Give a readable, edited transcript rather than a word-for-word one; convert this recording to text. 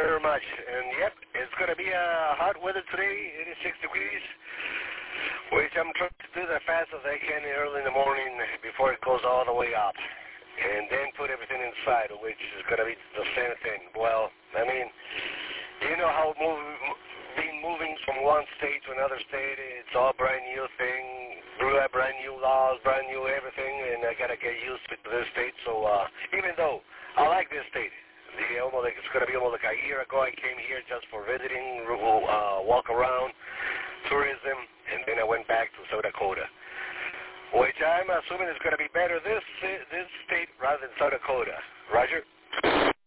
very much. And yep, it's going to be hot weather today, 86 degrees, which I'm trying to do as fast as I can early in the morning before it goes all the way up. And then put everything inside, which is going to be the same thing. Well, I mean, you know how moving from one state to another state, it's all brand new thing, brand new laws, brand new everything, and I got to get used to this state. So even though I like this state, it's going to be almost like a year ago I came here just for visiting, walk around, tourism, and then I went back to South Dakota, which I'm assuming is going to be better this state rather than South Dakota. Roger?